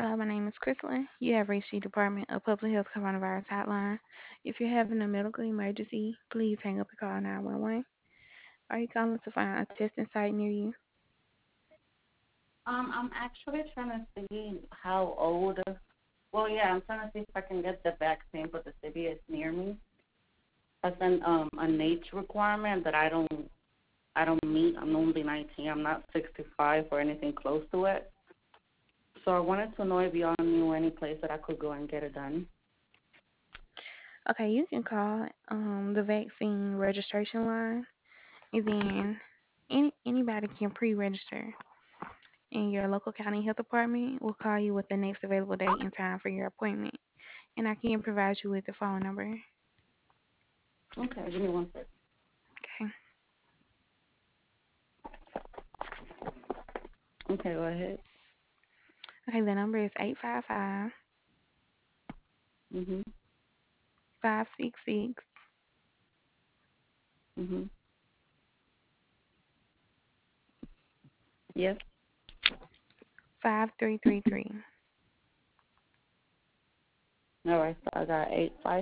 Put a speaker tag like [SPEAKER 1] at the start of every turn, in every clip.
[SPEAKER 1] Hello, my name is Crystalline. You have reached the Department of Public Health Coronavirus Hotline. If you're having a medical emergency, please hang up and call 911. Are you calling to find a testing site near you?
[SPEAKER 2] I'm actually trying to see how old. Well, yeah, I'm trying to see if I can get the vaccine for the city is near me. That's an age requirement that I don't meet. I'm only 19. I'm not 65 or anything close to it. So I wanted to know if y'all knew any place that I could go and get it done.
[SPEAKER 1] Okay, you can call the vaccine registration line, and then anybody can pre-register. And your local county health department will call you with the next available date and time for your appointment. And I can provide you with the phone number.
[SPEAKER 2] Okay, give me one sec.
[SPEAKER 1] Okay.
[SPEAKER 2] Okay, go ahead.
[SPEAKER 1] Okay, the number is 855
[SPEAKER 2] Mhm.
[SPEAKER 1] 566
[SPEAKER 2] Mhm. Yes.
[SPEAKER 1] 5333.
[SPEAKER 2] All right. So I got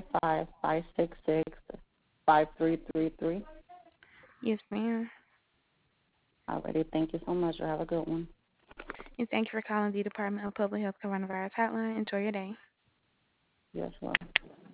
[SPEAKER 2] 855-566-5333.
[SPEAKER 1] Yes, ma'am.
[SPEAKER 2] Alrighty. Thank you so much. You have a good one.
[SPEAKER 1] And thank you for calling the Department of Public Health Coronavirus Hotline. Enjoy your day.
[SPEAKER 2] Yes, well.